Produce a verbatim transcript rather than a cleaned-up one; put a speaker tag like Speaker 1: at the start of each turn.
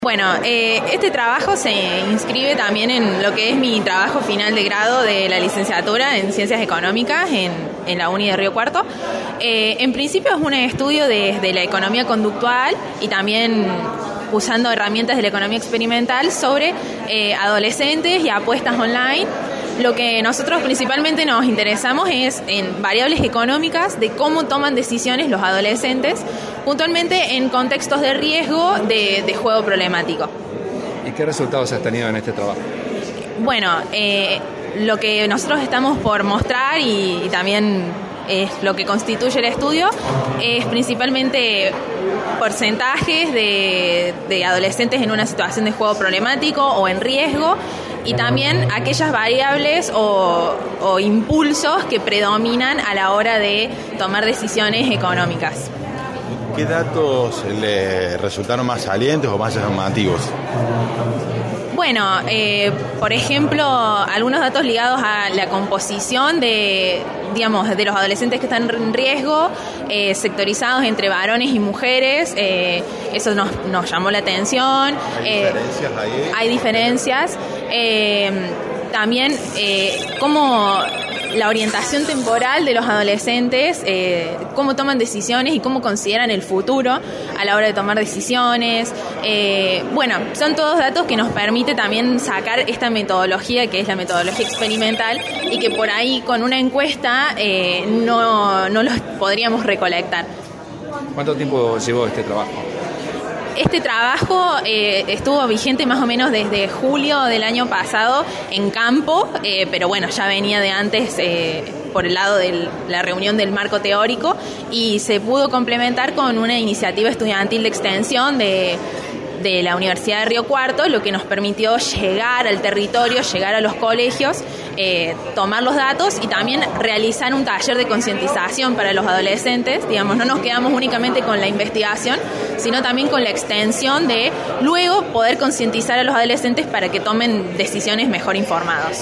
Speaker 1: Bueno, eh, este trabajo se inscribe también en lo que es mi trabajo final de grado de la licenciatura en Ciencias Económicas en, en la Uni de Río Cuarto. Eh, en principio es un estudio desde la economía conductual y también usando herramientas de la economía experimental sobre eh, adolescentes y apuestas online. Lo que nosotros principalmente nos interesamos es en variables económicas de cómo toman decisiones los adolescentes, puntualmente en contextos de riesgo de, de juego problemático.
Speaker 2: ¿Y qué resultados has tenido en este trabajo?
Speaker 1: Bueno, eh, lo que nosotros estamos por mostrar y, y también es lo que constituye el estudio es principalmente porcentajes de, de adolescentes en una situación de juego problemático o en riesgo, y también aquellas variables o, o impulsos que predominan a la hora de tomar decisiones económicas.
Speaker 3: ¿Qué datos le resultaron más salientes o más llamativos?
Speaker 1: Bueno, eh, por ejemplo, algunos datos ligados a la composición de, digamos, de los adolescentes que están en riesgo, eh, sectorizados entre varones y mujeres, eh, eso nos, nos llamó la atención.
Speaker 3: ¿Hay
Speaker 1: eh,
Speaker 3: diferencias ahí?
Speaker 1: Hay diferencias. Eh, también eh, cómo la orientación temporal de los adolescentes, eh, cómo toman decisiones y cómo consideran el futuro a la hora de tomar decisiones. Eh, bueno, son todos datos que nos permite también sacar esta metodología que es la metodología experimental y que por ahí con una encuesta eh, no, no los podríamos recolectar.
Speaker 2: ¿Cuánto tiempo llevó este trabajo?
Speaker 1: Este trabajo eh, estuvo vigente más o menos desde julio del año pasado en campo, eh, pero bueno, ya venía de antes eh, por el lado de la reunión del marco teórico y se pudo complementar con una iniciativa estudiantil de extensión de, de la Universidad de Río Cuarto, lo que nos permitió llegar al territorio, llegar a los colegios, eh, tomar los datos y también realizar un taller de concientización para los adolescentes. Digamos, no nos quedamos únicamente con la investigación, sino también con la extensión de luego poder concientizar a los adolescentes para que tomen decisiones mejor informadas.